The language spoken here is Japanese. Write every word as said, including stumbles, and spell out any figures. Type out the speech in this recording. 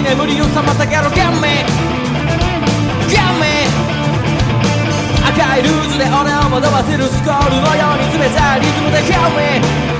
眠りを妨げろギャンメギャンメ赤いルーズで俺を惑わせるスコールのように冷たいリズムでギャンメ